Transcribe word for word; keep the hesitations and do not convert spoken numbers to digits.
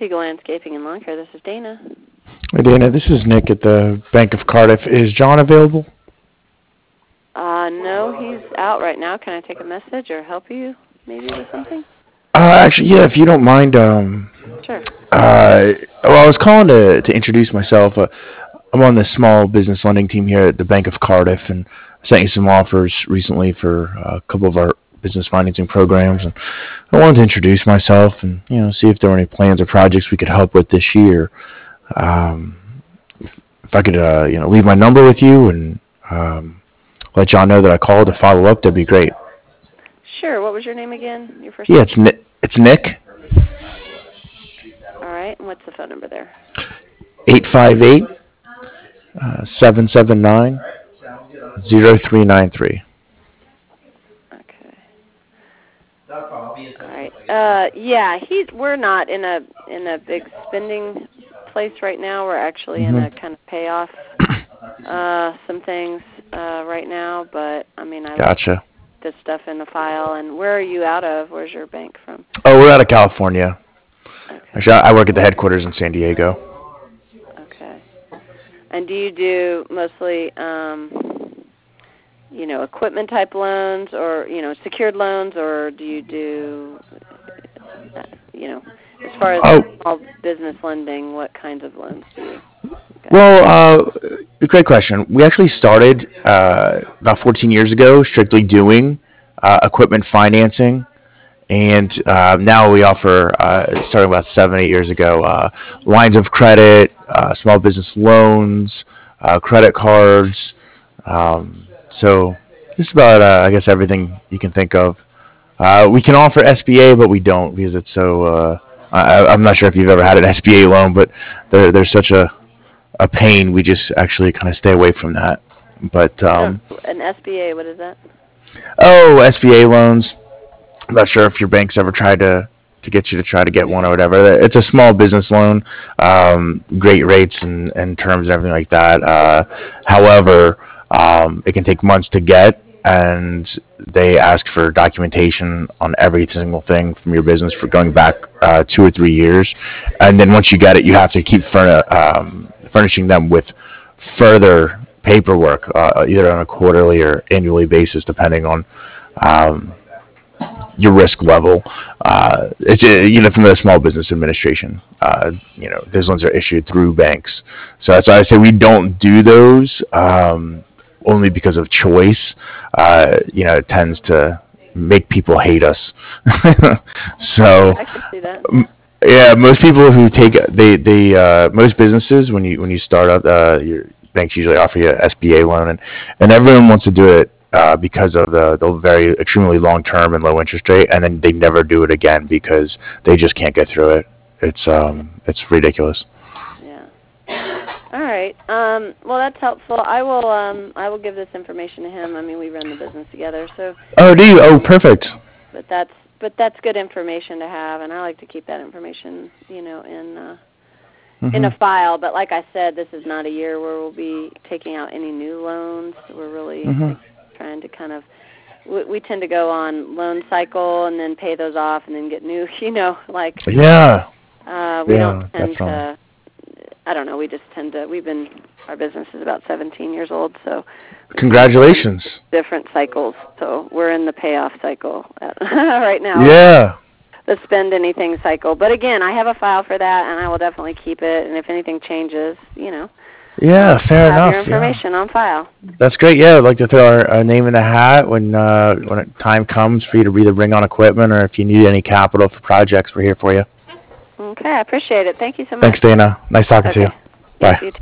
Eagle Landscaping and Lawn Care. This is Dana. Hey, Dana. This is Nick at the Bank of Cardiff. Is John available? Uh, no, he's out right now. Can I take a message or help you maybe with something? Uh, actually, yeah, if you don't mind. Um, Sure. Uh, well, I was calling to, to introduce myself. Uh, I'm on the small business lending team here at the Bank of Cardiff, and I sent you some offers recently for a couple of our business financing programs. And I wanted to introduce myself and you know see if there were any plans or projects we could help with this year. Um, if I could, uh, you know, leave my number with you and um, let John know that I called to follow up, that'd be great. Sure. What was your name again? Your first Yeah, name? it's Nick. It's Nick. All right. And what's the phone number there? eight five eight, seven seven nine, zero three nine three. Okay. All right. Uh, yeah, he's. We're not in a in a big spending place right now. We're actually Mm-hmm. in a kind of payoff uh, some things uh, right now. But I mean, I Gotcha. like this stuff in the file. And where are you out of? Where's your bank from? Oh, we're out of California. Okay. Actually, I I work at the headquarters in San Diego. Okay. And do you do mostly, um, you know, equipment type loans, or you know, secured loans, or do you do, uh, you know, as far as Oh. small business lending, what kinds of loans do you? Got? Well, uh, great question. We actually started uh, about fourteen years ago strictly doing uh, equipment financing. And uh, now we offer, uh, starting about seven, eight years ago, uh, lines of credit, uh, small business loans, uh, credit cards. Um, so just about, uh, I guess, everything you can think of. Uh, we can offer S B A, but we don't because it's so. Uh, I, I'm not sure if you've ever had an S B A loan, but they're, they're such a, a pain. We just actually kind of stay away from that. But um, Oh, an S B A, what is that? oh, S B A loans. I'm not sure if your bank's ever tried to, to get you to try to get one or whatever. It's a small business loan, um, great rates and, and terms and everything like that. Uh, however, um, it can take months to get, and they ask for documentation on every single thing from your business for going back uh, two or three years. And then once you get it, you have to keep furni- um, furnishing them with further paperwork, uh, either on a quarterly or annually basis, depending on um, your risk level. Uh, it's uh, you know from the Small Business Administration. Uh, you know those loans are issued through banks, so that's why I say we don't do those um, only because of choice. Uh, you know it tends to make people hate us. So I can see that. yeah, most people who take they they uh, most businesses when you when you start up, uh, your banks usually offer you an S B A loan, and and everyone wants to do it uh, because of the, the very extremely long term and low interest rate, and then they never do it again because they just can't get through it. It's um it's ridiculous. Yeah. All right. Um, well, that's helpful. I will um, I will give this information to him. I mean, we run the business together, so. Oh, do you? Oh, perfect. But that's but that's good information to have, and I like to keep that information, you know, in uh, Mm-hmm. in a file. But like I said, this is not a year where we'll be taking out any new loans. We're really Mm-hmm. like, trying to kind of we, we tend to go on loan cycle and then pay those off and then get new, you know, like Yeah. uh, we Yeah, don't tend definitely. to. I don't know. We just tend to. We've been our business is about seventeen years old, so Congratulations. different cycles. So we're in the payoff cycle right now. Yeah. The spend anything cycle. But again, I have a file for that, and I will definitely keep it. And if anything changes, you know, Yeah, fair have enough. your information on file. Yeah. That's great. Yeah, I'd like to throw our, our name in the hat when uh, when it, time comes for you to either bring on equipment or if you need any capital for projects, we're here for you. Okay, I appreciate it. Thank you so much. Thanks, Dana. Nice talking to you. Okay. Bye. Yes, you too.